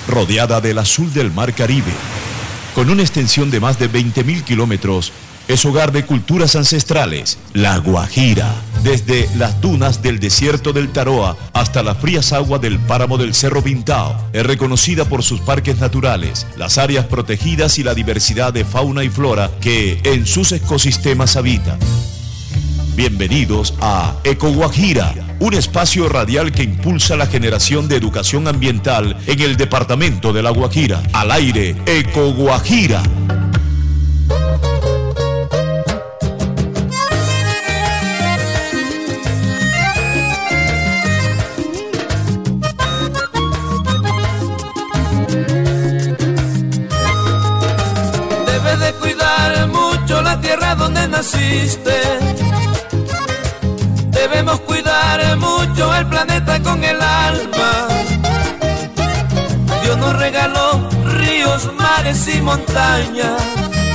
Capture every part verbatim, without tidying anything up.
rodeada del azul del Mar Caribe. Con una extensión de más de veinte mil kilómetros, es hogar de culturas ancestrales, La Guajira. Desde las dunas del desierto del Taroa hasta las frías aguas del páramo del Cerro Pintao, es reconocida por sus parques naturales, las áreas protegidas y la diversidad de fauna y flora que en sus ecosistemas habitan. Bienvenidos a Eco Guajira, un espacio radial que impulsa la generación de educación ambiental en el departamento de La Guajira. Al aire, Eco Guajira. Debes de cuidar mucho la tierra donde naciste. Debemos cuidar mucho el planeta con el alma. Dios nos regaló ríos, mares y montañas.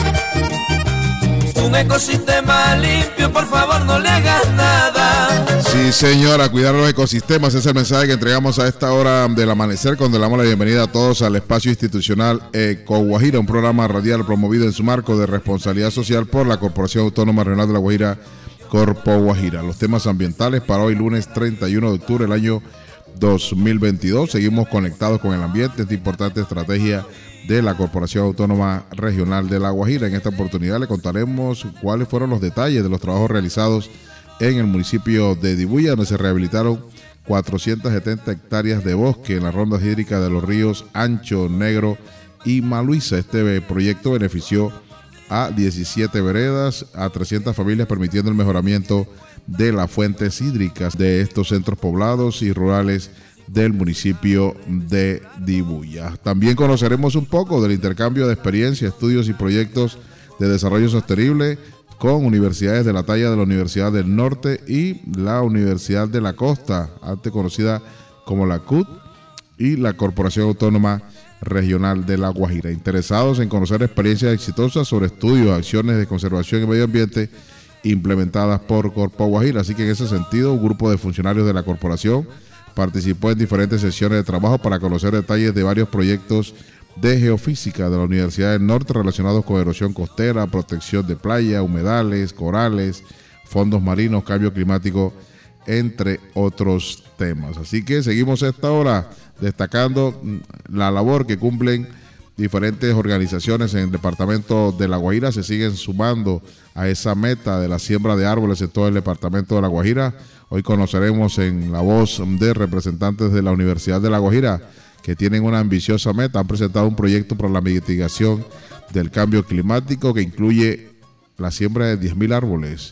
Un ecosistema limpio, por favor no le hagas nada. Sí, señora, cuidar los ecosistemas es el mensaje que entregamos a esta hora del amanecer, cuando le damos la bienvenida a todos al espacio institucional Eco Guajira, un programa radial promovido en su marco de responsabilidad social por la Corporación Autónoma Regional de La Guajira, Corpo Guajira. Los temas ambientales para hoy lunes treinta y uno de octubre del año dos mil veintidós. Seguimos conectados con el ambiente, esta importante estrategia de la Corporación Autónoma Regional de La Guajira. En esta oportunidad le contaremos cuáles fueron los detalles de los trabajos realizados en el municipio de Dibuya, donde se rehabilitaron cuatrocientas setenta hectáreas de bosque en las rondas hídricas de los ríos Ancho, Negro y Maluisa. Este proyecto benefició a diecisiete veredas, a trescientas familias, permitiendo el mejoramiento de las fuentes hídricas de estos centros poblados y rurales del municipio de Dibuya. También conoceremos un poco del intercambio de experiencias, estudios y proyectos de desarrollo sostenible con universidades de la talla de la Universidad del Norte y la Universidad de la Costa, antes conocida como la C U T, y la Corporación Autónoma Regional de La Guajira. Interesados en conocer experiencias exitosas sobre estudios, acciones de conservación y medio ambiente implementadas por Corpo Guajira. Así que en ese sentido, un grupo de funcionarios de la corporación participó en diferentes sesiones de trabajo para conocer detalles de varios proyectos de geofísica de la Universidad del Norte relacionados con erosión costera, protección de playa, humedales, corales, fondos marinos, cambio climático, entre otros temas. Así que seguimos a esta hora destacando la labor que cumplen diferentes organizaciones en el departamento de La Guajira. Se siguen sumando a esa meta de la siembra de árboles en todo el departamento de La Guajira. Hoy conoceremos en la voz de representantes de la Universidad de La Guajira que tienen una ambiciosa meta. Han presentado un proyecto para la mitigación del cambio climático que incluye la siembra de diez mil árboles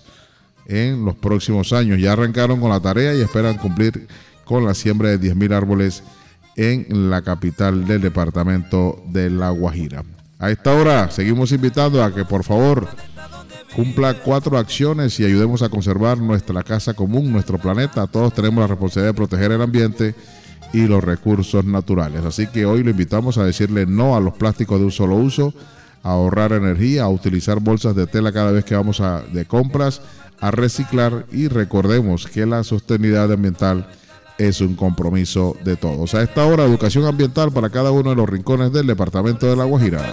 en los próximos años. Ya arrancaron con la tarea y esperan cumplir con la siembra de diez mil árboles en la capital del departamento de La Guajira. A esta hora seguimos invitando a que por favor cumpla cuatro acciones y ayudemos a conservar nuestra casa común, nuestro planeta. Todos tenemos la responsabilidad de proteger el ambiente y los recursos naturales. Así que hoy lo invitamos a decirle no a los plásticos de un solo uso, a ahorrar energía, a utilizar bolsas de tela cada vez que vamos a, de compras, a reciclar, y recordemos que la sostenibilidad ambiental es un compromiso de todos. A esta hora, educación ambiental para cada uno de los rincones del departamento de La Guajira.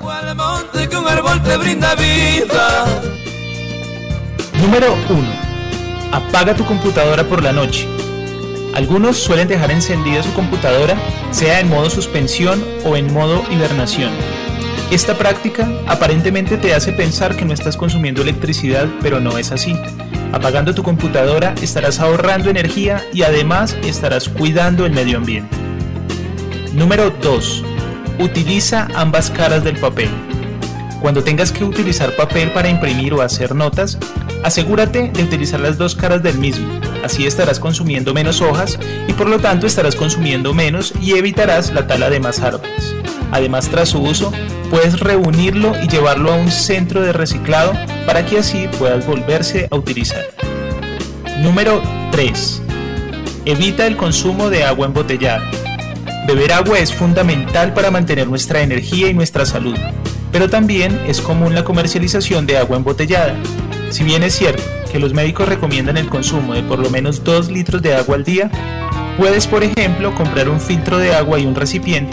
Número uno. Apaga tu computadora por la noche. Algunos suelen dejar encendida su computadora, sea en modo suspensión o en modo hibernación. Esta práctica aparentemente te hace pensar que no estás consumiendo electricidad, pero no es así. Apagando tu computadora estarás ahorrando energía y además estarás cuidando el medio ambiente. Número dos. Utiliza ambas caras del papel. Cuando tengas que utilizar papel para imprimir o hacer notas, asegúrate de utilizar las dos caras del mismo. Así estarás consumiendo menos hojas y por lo tanto estarás consumiendo menos y evitarás la tala de más árboles. Además, tras su uso, puedes reunirlo y llevarlo a un centro de reciclado para que así puedas volverse a utilizar. Número tres. Evita el consumo de agua embotellada. Beber agua es fundamental para mantener nuestra energía y nuestra salud, pero también es común la comercialización de agua embotellada. Si bien es cierto que los médicos recomiendan el consumo de por lo menos dos litros de agua al día, puedes, por ejemplo, comprar un filtro de agua y un recipiente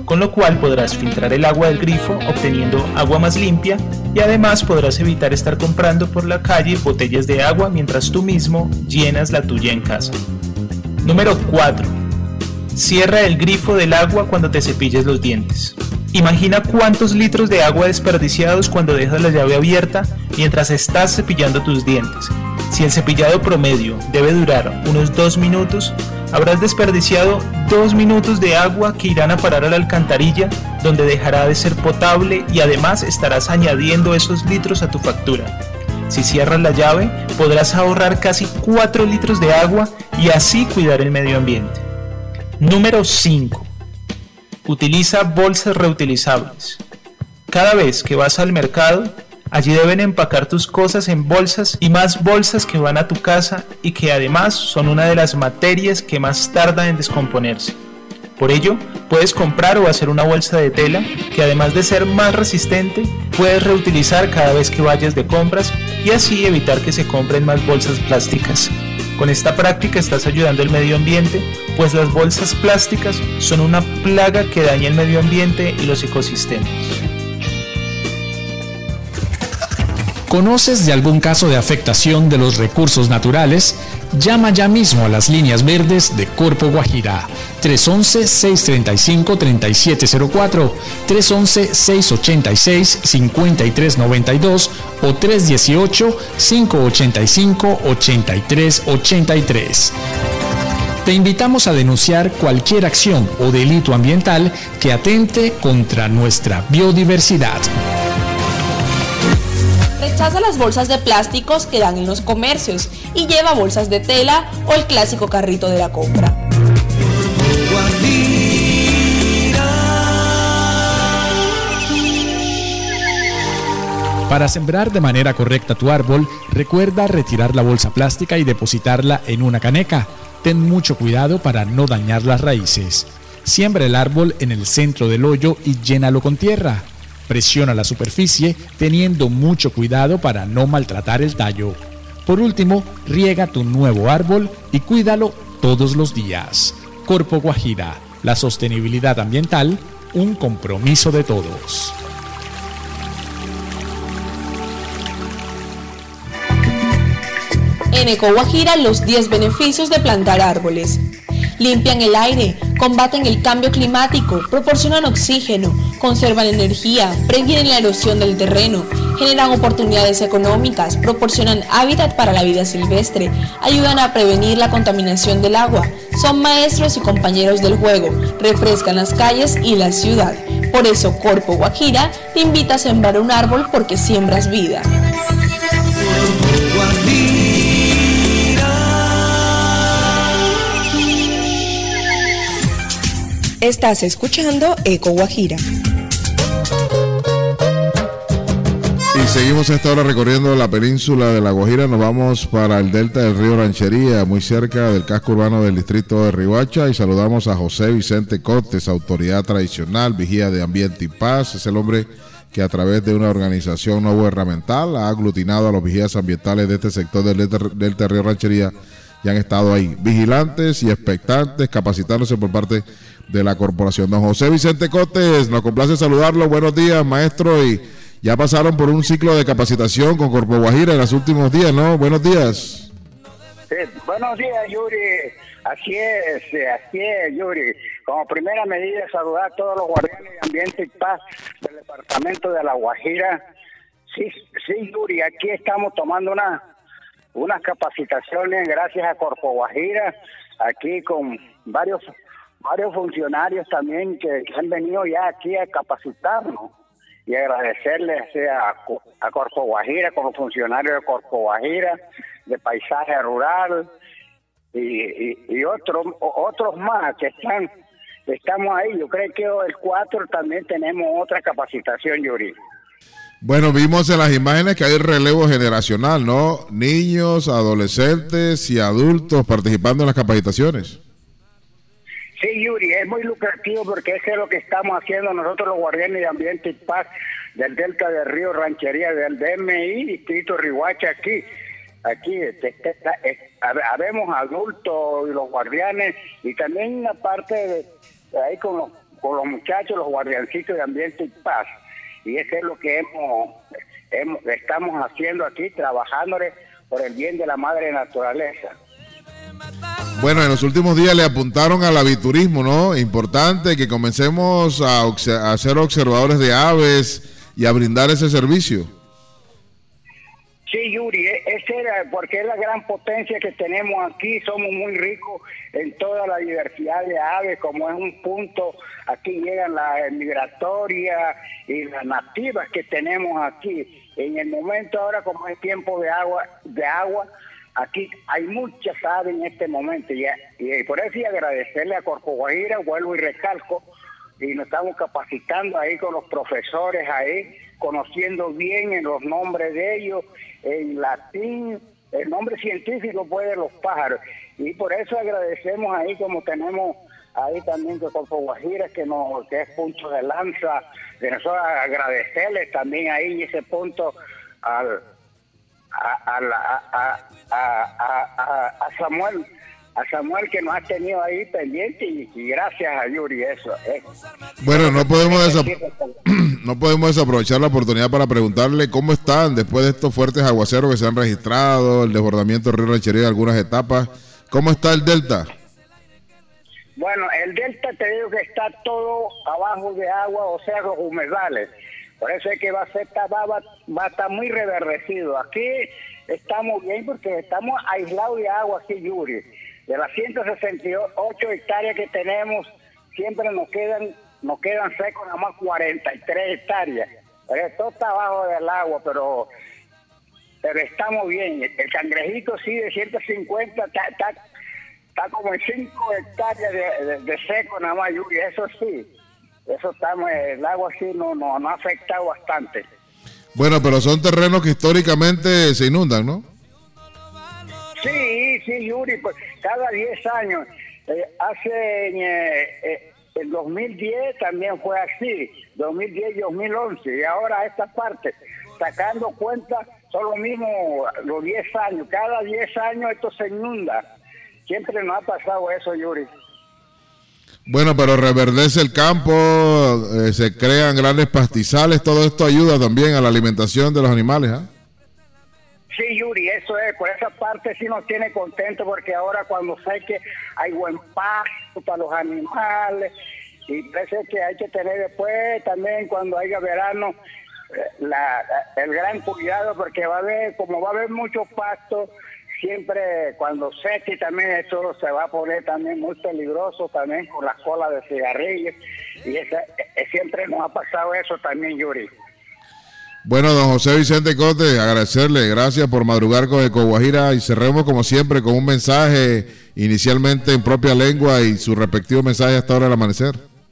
con lo cual podrás filtrar el agua del grifo obteniendo agua más limpia y además podrás evitar estar comprando por la calle botellas de agua mientras tú mismo llenas la tuya en casa. Número cuatro. Cierra el grifo del agua cuando te cepilles los dientes. Imagina cuántos litros de agua desperdiciados cuando dejas la llave abierta mientras estás cepillando tus dientes. Si el cepillado promedio debe durar unos dos minutos, habrás desperdiciado dos minutos de agua que irán a parar a la alcantarilla, donde dejará de ser potable y además estarás añadiendo esos litros a tu factura. Si cierras la llave, podrás ahorrar casi cuatro litros de agua y así cuidar el medio ambiente. Número cinco. Utiliza bolsas reutilizables. Cada vez que vas al mercado, allí deben empacar tus cosas en bolsas y más bolsas que van a tu casa y que además son una de las materias que más tardan en descomponerse. Por ello, puedes comprar o hacer una bolsa de tela que además de ser más resistente, puedes reutilizar cada vez que vayas de compras y así evitar que se compren más bolsas plásticas. Con esta práctica estás ayudando al medio ambiente, pues las bolsas plásticas son una plaga que daña el medio ambiente y los ecosistemas. ¿Conoces de algún caso de afectación de los recursos naturales? Llama ya mismo a las líneas verdes de Corpo Guajira, tres once, seis treinta y cinco, treinta y siete cero cuatro, tres once, seis ochenta y seis, cincuenta y tres noventa y dos o tres dieciocho, cinco ochenta y cinco, ochenta y tres ochenta y tres. Te invitamos a denunciar cualquier acción o delito ambiental que atente contra nuestra biodiversidad. Rechaza las bolsas de plásticos que dan en los comercios y lleva bolsas de tela o el clásico carrito de la compra. Para sembrar de manera correcta tu árbol, recuerda retirar la bolsa plástica y depositarla en una caneca. Ten mucho cuidado para no dañar las raíces. Siembra el árbol en el centro del hoyo y llénalo con tierra. Presiona la superficie teniendo mucho cuidado para no maltratar el tallo. Por último, riega tu nuevo árbol y cuídalo todos los días. Corpo Guajira, la sostenibilidad ambiental, un compromiso de todos. En Eco Guajira, los diez beneficios de plantar árboles. Limpian el aire, combaten el cambio climático, proporcionan oxígeno, conservan energía, previenen la erosión del terreno, generan oportunidades económicas, proporcionan hábitat para la vida silvestre, ayudan a prevenir la contaminación del agua, son maestros y compañeros del juego, refrescan las calles y la ciudad. Por eso Corpo Guajira te invita a sembrar un árbol porque siembras vida. Estás escuchando Eco Guajira. Y seguimos esta hora recorriendo la península de La Guajira. Nos vamos para el delta del río Ranchería, muy cerca del casco urbano del distrito de Riohacha, y saludamos a José Vicente Cotes, autoridad tradicional, vigía de ambiente y paz. Es el hombre que a través de una organización no gubernamental ha aglutinado a los vigías ambientales de este sector del delta, delta del río Ranchería y han estado ahí vigilantes y expectantes, capacitándose por parte de la corporación. Don José Vicente Cotes, nos complace saludarlo. Buenos días, maestro, y ya pasaron por un ciclo de capacitación con Corpo Guajira en los últimos días, ¿no? Buenos días. Sí, buenos días, Yuri. Así es, así es, Yuri. Como primera medida, saludar a todos los guardianes de ambiente y paz del departamento de La Guajira. Sí, sí, Yuri, aquí estamos tomando una, unas capacitaciones gracias a Corpo Guajira, aquí con varios varios funcionarios también que, que han venido ya aquí a capacitarnos y agradecerles a, a Corpo Guajira, como funcionarios de Corpo Guajira, de Paisaje Rural y, y, y otros otros más que están estamos ahí. Yo creo que el cuatro también tenemos otra capacitación, Yuri. Bueno, vimos en las imágenes que hay relevo generacional, ¿no? Niños, adolescentes y adultos participando en las capacitaciones. Sí, Yuri, es muy lucrativo porque eso es lo que estamos haciendo nosotros los guardianes de ambiente y paz del delta del río Ranchería, del D M I, distrito Riohacha, aquí. Aquí este, este, este, habemos adultos y los guardianes y también una parte de, de ahí con los con los muchachos, los guardiancitos de Ambiente y Paz. Y eso es lo que hemos, hemos estamos haciendo aquí, trabajándole por el bien de la madre naturaleza. Bueno, en los últimos días le apuntaron al aviturismo, ¿no? Importante que comencemos a, a ser observadores de aves y a brindar ese servicio. Sí, Yuri, ese era porque es la gran potencia que tenemos aquí. Somos muy ricos en toda la diversidad de aves, como es un punto, aquí llegan las migratorias y las nativas que tenemos aquí. En el momento ahora, como es tiempo de agua, de agua, aquí hay muchas aves en este momento, y, y por eso y agradecerle a Corpo Guajira, vuelvo y recalco, y nos estamos capacitando ahí con los profesores ahí, conociendo bien en los nombres de ellos, en latín, el nombre científico pues de los pájaros, y por eso agradecemos ahí, como tenemos ahí también que Corpo Guajira, que, nos, que es punto de lanza, de nosotros agradecerles también ahí ese punto al... A, a, a, a, a, a Samuel a Samuel que nos ha tenido ahí pendiente y, y gracias a Yuri, eso es. Bueno, no podemos desap- no podemos desaprovechar la oportunidad para preguntarle cómo están después de estos fuertes aguaceros que se han registrado, el desbordamiento del río Ranchería en algunas etapas. ¿Cómo está el delta? Bueno, el delta te digo que está todo abajo de agua, o sea, los humedales. Por eso es que va a ser, va, va, va a estar muy reverdecido. Aquí estamos bien porque estamos aislados de agua, aquí, Yuri. De las ciento sesenta y ocho hectáreas que tenemos, siempre nos quedan nos quedan secos nada más cuarenta y tres hectáreas. Pero todo está abajo del agua, pero pero estamos bien. El cangrejito sí de ciento cincuenta está, está, está como en cinco hectáreas de, de, de seco nada más, Yuri. Eso sí. Eso estamos, el agua sí no, no, no ha afectado bastante. Bueno, pero son terrenos que históricamente se inundan, ¿no? Sí, sí, Yuri, pues cada diez años. Eh, hace en eh, el dos mil diez también fue así, dos mil diez y dos mil once, y ahora esta parte, sacando cuenta, son lo mismo los diez años. Cada diez años esto se inunda. Siempre nos ha pasado eso, Yuri. Bueno, pero reverdece el campo, eh, se crean grandes pastizales, todo esto ayuda también a la alimentación de los animales, ¿eh? Sí, Yuri, eso es, por esa parte sí nos tiene contento, porque ahora cuando sé que hay buen pasto para los animales, y parece que hay que tener después también cuando haya verano, la, la, el gran cuidado, porque va a haber, como va a haber mucho pasto, siempre cuando seque también esto se va a poner también muy peligroso también con las colas de cigarrillos, y esa, eh, siempre nos ha pasado eso también, Yuri. Bueno, don José Vicente Cotes, agradecerle, gracias por madrugar con EcoGuajira, y cerremos como siempre con un mensaje inicialmente en propia lengua y su respectivo mensaje hasta ahora del amanecer.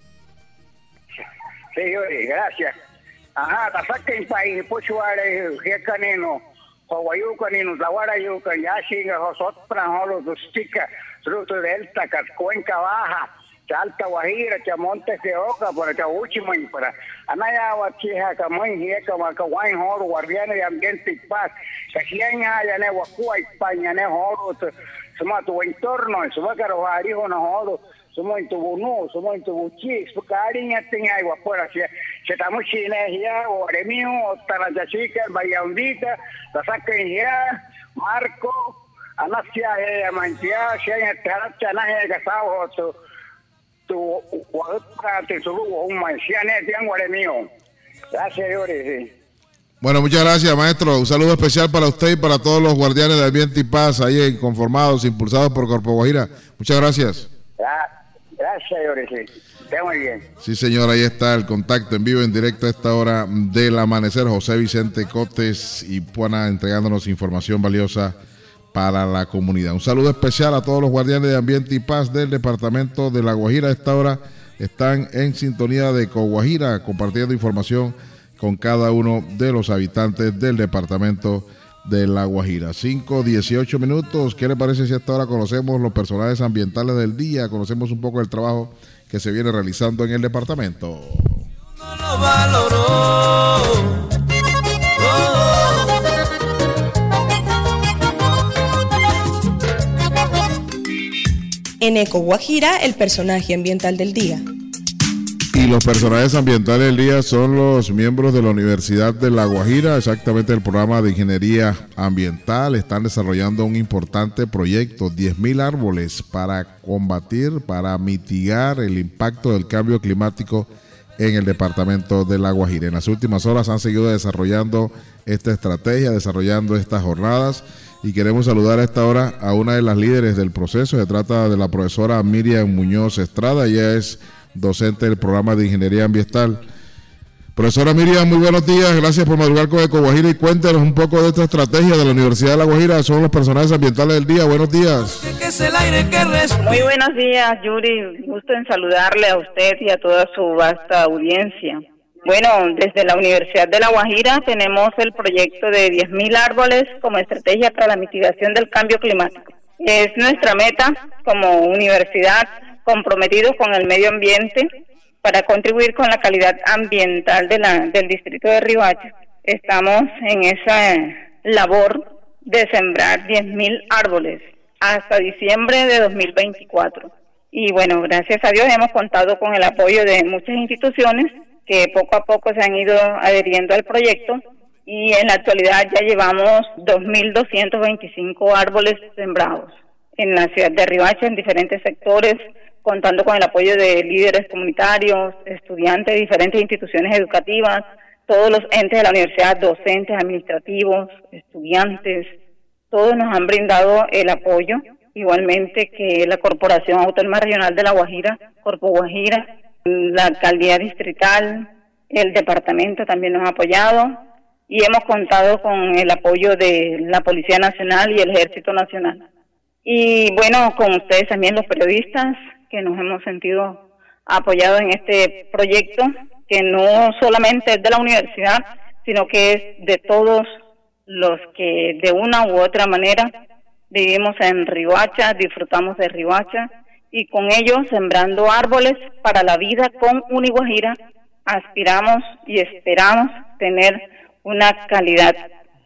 Sí, Yuri, gracias. Ajá, tasaque en país, puchuare, canino. Hawaiukan inu Zawarayukan Yashinga Hosotran Holo Dustica, Fruto Delta, Cuenca Baja, Alta Guajira, Montes de Oca, por el Cabuchiman, para Anaya Huachija, Camoin, Hieca, Macahuain, Horo, Guardianes de Ambiente y Paz, Cajiaña, Yané, Huacúa, España, Ne Horo, somos tu entorno, somos Carojarijo, no Horo, somos en tu Bunú, somos en tu Buchis, porque Ariña tenía agua por así, se estamos chinesia, Oremio, Tarayachica, Bayandita, la saca ya, Marco, Anasia, Mantia, Shaya, Taracha, Naja, Casado, tu, tu, Guadalajara, tu, un Manciane, Tiango, Oremio. Gracias, Yuri. Bueno, muchas gracias, maestro. Un saludo especial para usted y para todos los guardianes de Ambiente y Paz, ahí conformados, impulsados por Corpo Guajira. Muchas gracias. Gracias, Yuri, sí. Está muy bien. Sí, señor, ahí está el contacto en vivo, en directo a esta hora del amanecer. José Vicente Cotes y Puana entregándonos información valiosa para la comunidad. Un saludo especial a todos los guardianes de Ambiente y Paz del departamento de La Guajira. A esta hora están en sintonía de EcoGuajira, compartiendo información con cada uno de los habitantes del departamento de La Guajira. cinco, dieciocho minutos. ¿Qué le parece si a esta hora conocemos los personajes ambientales del día? Conocemos un poco del trabajo que se viene realizando en el departamento. No lo valoró. Oh. En EcoGuajira, el personaje ambiental del día. Y los personajes ambientales del día son los miembros de la Universidad de La Guajira, exactamente el programa de Ingeniería Ambiental. Están desarrollando un importante proyecto, diez mil árboles para combatir, para mitigar el impacto del cambio climático en el departamento de La Guajira. En las últimas horas han seguido desarrollando esta estrategia, desarrollando estas jornadas, y queremos saludar a esta hora a una de las líderes del proceso. Se trata de la profesora Miriam Muñoz Estrada. Ella es docente del programa de Ingeniería Ambiental. Profesora Miriam, muy buenos días, gracias por madrugar con Eco Guajira y cuéntanos un poco de esta estrategia de la Universidad de La Guajira. Son los personajes ambientales del día. Buenos días. Muy buenos días, Yuri. Gusto en saludarle a usted y a toda su vasta audiencia. Bueno, desde la Universidad de La Guajira tenemos el proyecto de diez mil árboles como estrategia para la mitigación del cambio climático. Es nuestra meta como universidad comprometidos con el medio ambiente para contribuir con la calidad ambiental de la, del distrito de Riohacha. Estamos en esa labor de sembrar diez mil árboles hasta diciembre de dos mil veinticuatro. Y bueno, gracias a Dios hemos contado con el apoyo de muchas instituciones que poco a poco se han ido adheriendo al proyecto, y en la actualidad ya llevamos dos mil doscientos veinticinco árboles sembrados en la ciudad de Riohacha, en diferentes sectores, contando con el apoyo de líderes comunitarios, estudiantes de diferentes instituciones educativas, todos los entes de la universidad, docentes, administrativos, estudiantes, todos nos han brindado el apoyo, igualmente que la Corporación Autónoma Regional de La Guajira, Corpo Guajira, la Alcaldía Distrital, el Departamento también nos ha apoyado, y hemos contado con el apoyo de la Policía Nacional y el Ejército Nacional. Y bueno, con ustedes también los periodistas, que nos hemos sentido apoyados en este proyecto, que no solamente es de la universidad, sino que es de todos los que de una u otra manera vivimos en Riohacha, disfrutamos de Riohacha, y con ello sembrando árboles para la vida con Uniguajira, aspiramos y esperamos tener una calidad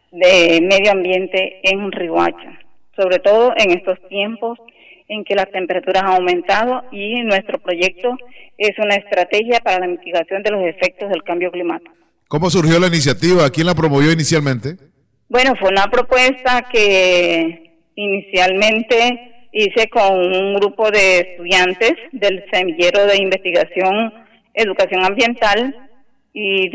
de medio ambiente en Riohacha, sobre todo en estos tiempos en que las temperaturas han aumentado, y nuestro proyecto es una estrategia para la mitigación de los efectos del cambio climático. ¿Cómo surgió la iniciativa? ¿Quién la promovió inicialmente? Bueno, fue una propuesta que inicialmente hice con un grupo de estudiantes del Semillero de Investigación Educación Ambiental y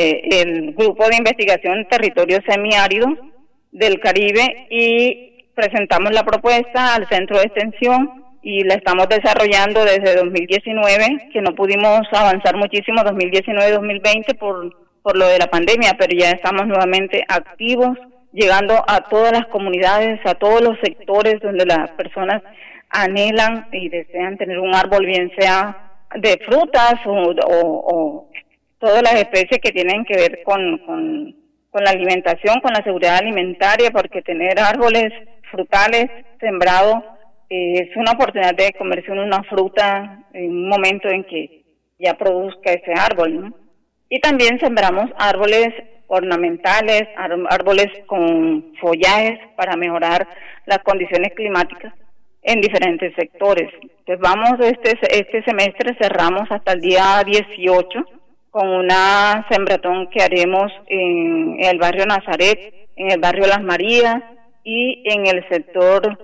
del Grupo de Investigación Territorio Semiárido del Caribe, y presentamos la propuesta al Centro de Extensión y la estamos desarrollando desde dos mil diecinueve, que no pudimos avanzar muchísimo dos mil diecinueve dos mil veinte por, por lo de la pandemia, pero ya estamos nuevamente activos, llegando a todas las comunidades, a todos los sectores donde las personas anhelan y desean tener un árbol, bien sea de frutas o, o, o todas las especies que tienen que ver con, con, con la alimentación, con la seguridad alimentaria, porque tener árboles frutales sembrados eh, es una oportunidad de comerse una fruta en un momento en que ya produzca ese árbol, ¿no? Y también sembramos árboles ornamentales, árboles con follajes para mejorar las condiciones climáticas en diferentes sectores. Entonces vamos, este, este semestre cerramos hasta el día dieciocho con una sembratón que haremos en el barrio Nazaret, en el barrio Las Marías y en el sector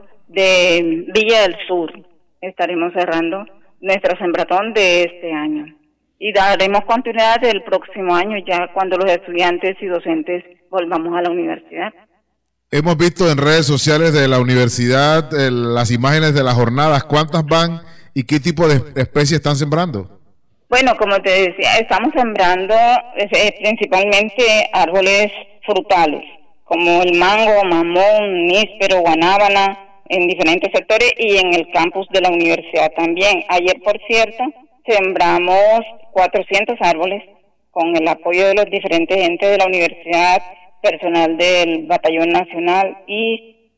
de Villa del Sur. Estaremos cerrando nuestra sembratón de este año. Y daremos continuidad el próximo año, ya cuando los estudiantes y docentes volvamos a la universidad. Hemos visto en redes sociales de la universidad eh, las imágenes de las jornadas. ¿Cuántas van y qué tipo de especies están sembrando? Bueno, como te decía, estamos sembrando eh, principalmente árboles frutales, como el mango, mamón, níspero, guanábana, en diferentes sectores y en el campus de la universidad también. Ayer, por cierto, sembramos cuatrocientos árboles con el apoyo de los diferentes entes de la universidad, personal del Batallón Nacional y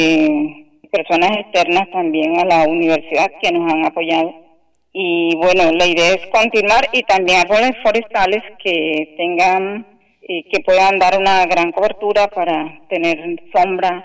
de personas externas también a la universidad que nos han apoyado. Y bueno, la idea es continuar, y también árboles forestales que tengan y que puedan dar una gran cobertura para tener sombra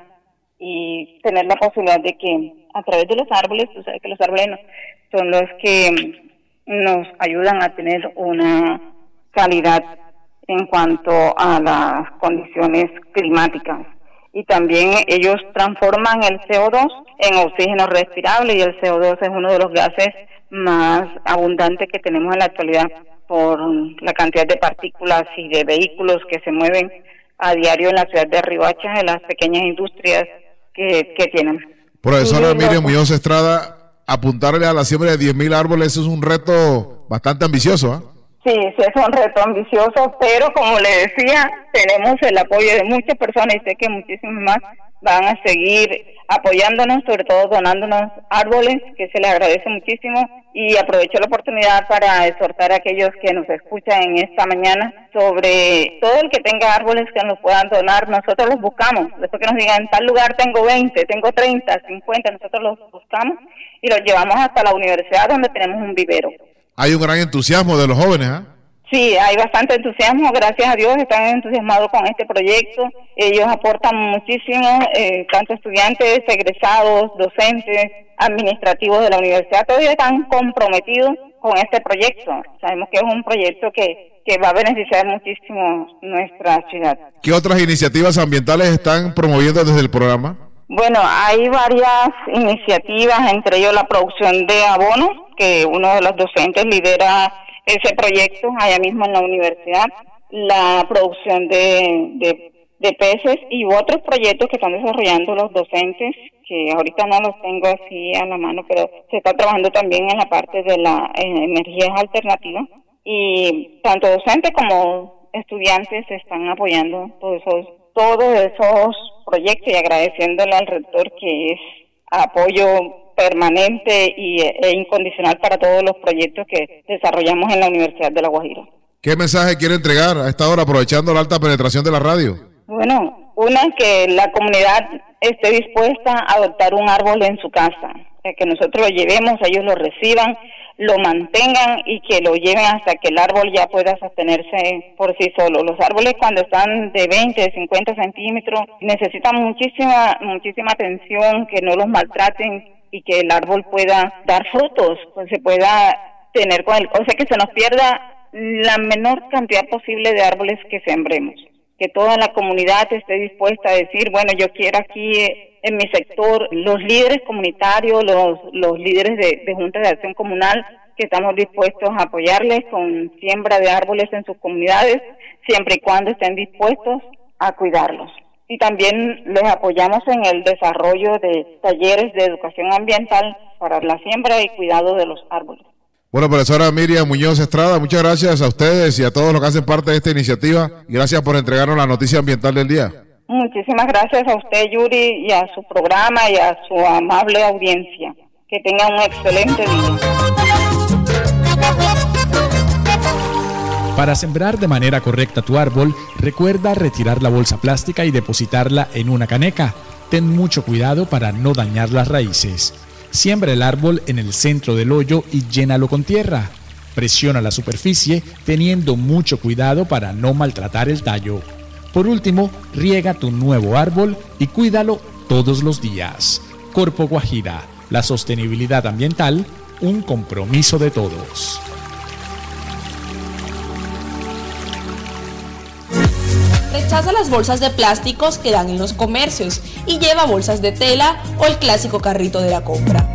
y tener la posibilidad de que a través de los árboles, tú sabes que los árboles no, son los que nos ayudan a tener una calidad en cuanto a las condiciones climáticas. Y también ellos transforman el C O dos en oxígeno respirable, y el C O dos es uno de los gases más abundantes que tenemos en la actualidad por la cantidad de partículas y de vehículos que se mueven a diario en la ciudad de Riohacha, en las pequeñas industrias que, que tienen. Profesora Miriam Muñoz Estrada, apuntarle a la siembra de diez mil árboles es un reto bastante ambicioso, ¿eh? Sí, sí, es un reto ambicioso, pero como le decía, tenemos el apoyo de muchas personas y sé que muchísimas más van a seguir apoyándonos, sobre todo donándonos árboles, que se les agradece muchísimo, y aprovecho la oportunidad para exhortar a aquellos que nos escuchan en esta mañana sobre todo el que tenga árboles que nos puedan donar. Nosotros los buscamos, después que nos digan en tal lugar tengo veinte, tengo treinta, cincuenta, nosotros los buscamos y los llevamos hasta la universidad donde tenemos un vivero. Hay un gran entusiasmo de los jóvenes, ¿eh? Sí, hay bastante entusiasmo, gracias a Dios están entusiasmados con este proyecto. Ellos aportan muchísimo, eh, tanto estudiantes, egresados, docentes, administrativos de la universidad, todos están comprometidos con este proyecto. Sabemos que es un proyecto que, que va a beneficiar muchísimo nuestra ciudad. ¿Qué otras iniciativas ambientales están promoviendo desde el programa? Bueno, hay varias iniciativas, entre ellos la producción de abonos, que uno de los docentes lidera ese proyecto allá mismo en la universidad, la producción de, de, de peces y otros proyectos que están desarrollando los docentes, que ahorita no los tengo así a la mano, pero se está trabajando también en la parte de la eh, energías alternativas, y tanto docentes como estudiantes están apoyando todos esos, todos esos proyectos, y agradeciéndole al rector que es apoyo permanente y, e incondicional para todos los proyectos que desarrollamos en la Universidad de La Guajira. ¿Qué mensaje quiere entregar a esta hora, aprovechando la alta penetración de la radio? Bueno, una, que la comunidad esté dispuesta a adoptar un árbol en su casa, que nosotros lo llevemos, ellos lo reciban, lo mantengan y que lo lleven hasta que el árbol ya pueda sostenerse por sí solo. Los árboles, cuando están de veinte, de cincuenta centímetros, necesitan muchísima, muchísima atención, que no los maltraten y que el árbol pueda dar frutos, pues se pueda tener con él, o sea, que se nos pierda la menor cantidad posible de árboles que sembremos, que toda la comunidad esté dispuesta a decir, bueno, yo quiero aquí en mi sector, los líderes comunitarios, los, los líderes de, de juntas de acción comunal, que estamos dispuestos a apoyarles con siembra de árboles en sus comunidades, siempre y cuando estén dispuestos a cuidarlos. Y también les apoyamos en el desarrollo de talleres de educación ambiental para la siembra y cuidado de los árboles. Bueno, profesora Miriam Muñoz Estrada, muchas gracias a ustedes y a todos los que hacen parte de esta iniciativa. Gracias por entregarnos la noticia ambiental del día. Muchísimas gracias a usted, Yuri, y a su programa y a su amable audiencia. Que tengan un excelente día. Para sembrar de manera correcta tu árbol, recuerda retirar la bolsa plástica y depositarla en una caneca. Ten mucho cuidado para no dañar las raíces. Siembra el árbol en el centro del hoyo y llénalo con tierra. Presiona la superficie teniendo mucho cuidado para no maltratar el tallo. Por último, riega tu nuevo árbol y cuídalo todos los días. Corpo Guajira, la sostenibilidad ambiental, un compromiso de todos. Rechaza las bolsas de plásticos que dan en los comercios y lleva bolsas de tela o el clásico carrito de la compra.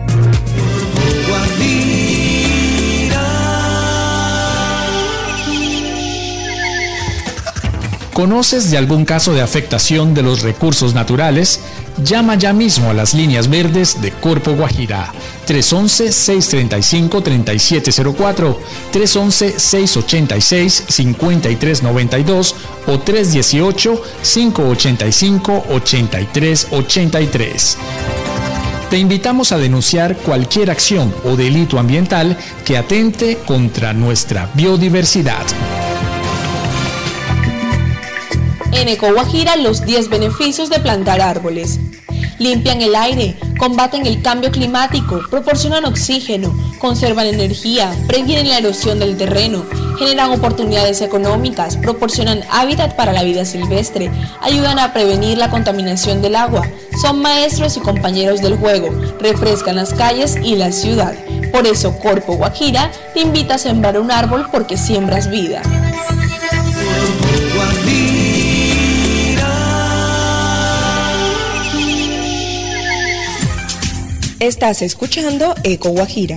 ¿Conoces de algún caso de afectación de los recursos naturales? Llama ya mismo a las líneas verdes de Corpo Guajira, tres once, seis treinta y cinco, treinta y siete cero cuatro, tres once, seis ochenta y seis, cincuenta y tres noventa y dos o tres dieciocho, cinco ochenta y cinco, ochenta y tres ochenta y tres. Te invitamos a denunciar cualquier acción o delito ambiental que atente contra nuestra biodiversidad. En EcoGuajira, los diez beneficios de plantar árboles. Limpian el aire, combaten el cambio climático, proporcionan oxígeno, conservan energía, previenen la erosión del terreno, generan oportunidades económicas, proporcionan hábitat para la vida silvestre, ayudan a prevenir la contaminación del agua, son maestros y compañeros del juego, refrescan las calles y la ciudad, Por eso Corpo Guajira te invita a sembrar un árbol porque siembras vida. Estás escuchando Eco Guajira.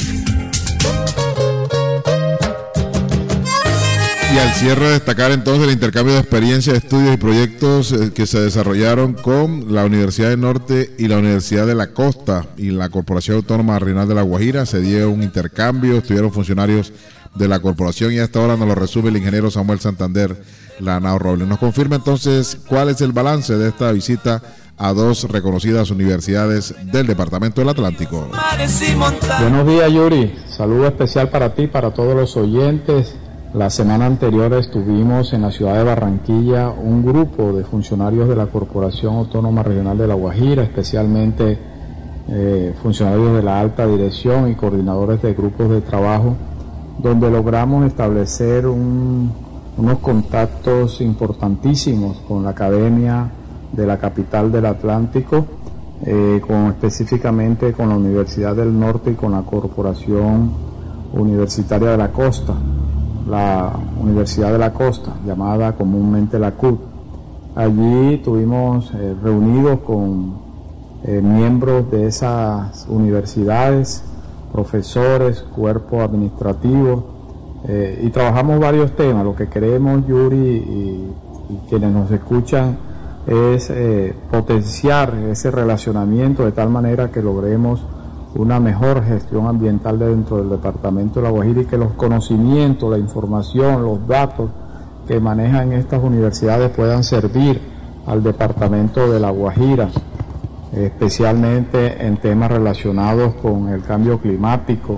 Y al cierre destacar entonces el intercambio de experiencias, estudios y proyectos eh, que se desarrollaron con la Universidad del Norte y la Universidad de la Costa y la Corporación Autónoma Regional de La Guajira. Se dio un intercambio, estuvieron funcionarios de la corporación y hasta ahora nos lo resume el ingeniero Samuel Santander Lanao Robles. Nos confirma entonces cuál es el balance de esta visita a dos reconocidas universidades del Departamento del Atlántico. Buenos días, Yuri. Saludo especial para ti, para todos los oyentes. La semana anterior estuvimos en la ciudad de Barranquilla un grupo de funcionarios de la Corporación Autónoma Regional de La Guajira, especialmente eh, funcionarios de la alta dirección y coordinadores de grupos de trabajo, donde logramos establecer un, unos contactos importantísimos con la academia de la capital del Atlántico, eh, con, específicamente con la Universidad del Norte y con la Corporación Universitaria de la Costa, la Universidad de la Costa, llamada comúnmente la C U T. Allí estuvimos eh, reunidos con eh, miembros de esas universidades, profesores, cuerpo administrativo, eh, y trabajamos varios temas. Lo que queremos, Yuri, y, y quienes nos escuchan, es eh, potenciar ese relacionamiento de tal manera que logremos una mejor gestión ambiental dentro del departamento de La Guajira y que los conocimientos, la información, los datos que manejan estas universidades puedan servir al departamento de La Guajira, especialmente en temas relacionados con el cambio climático,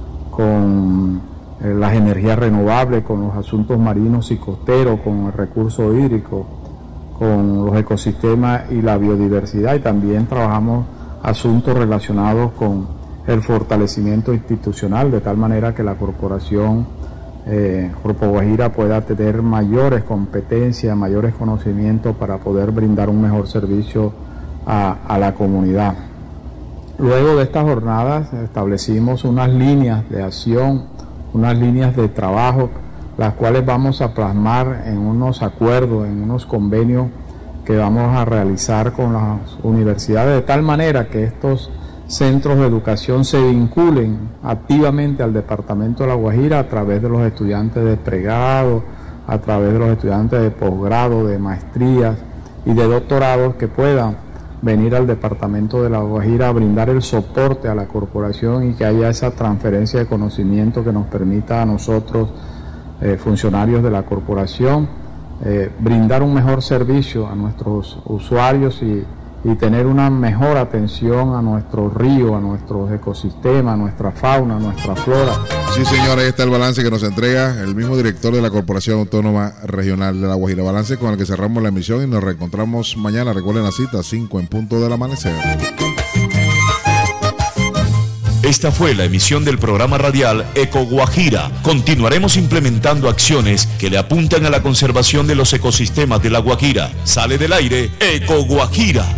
con eh, las energías renovables, con los asuntos marinos y costeros, con el recurso hídrico, con los ecosistemas y la biodiversidad, y también trabajamos asuntos relacionados con el fortalecimiento institucional, de tal manera que la corporación eh, Corpo Guajira pueda tener mayores competencias, mayores conocimientos para poder brindar un mejor servicio a, a la comunidad. Luego de estas jornadas establecimos unas líneas de acción, unas líneas de trabajo, las cuales vamos a plasmar en unos acuerdos, en unos convenios que vamos a realizar con las universidades, de tal manera que estos centros de educación se vinculen activamente al departamento de La Guajira a través de los estudiantes de pregrado, a través de los estudiantes de posgrado, de maestrías y de doctorados que puedan venir al departamento de La Guajira a brindar el soporte a la corporación y que haya esa transferencia de conocimiento que nos permita a nosotros, eh, funcionarios de la corporación, Eh, brindar un mejor servicio a nuestros usuarios y, y tener una mejor atención a nuestros ríos, a nuestros ecosistemas, a nuestra fauna, a nuestra flora. Sí, señores, ahí está el balance que nos entrega el mismo director de la Corporación Autónoma Regional de La Guajira. Balance con el que cerramos la emisión y nos reencontramos mañana. Recuerden la cita, cinco en punto del amanecer. Esta fue la emisión del programa radial Eco Guajira. Continuaremos implementando acciones que le apuntan a la conservación de los ecosistemas de La Guajira. Sale del aire Eco Guajira.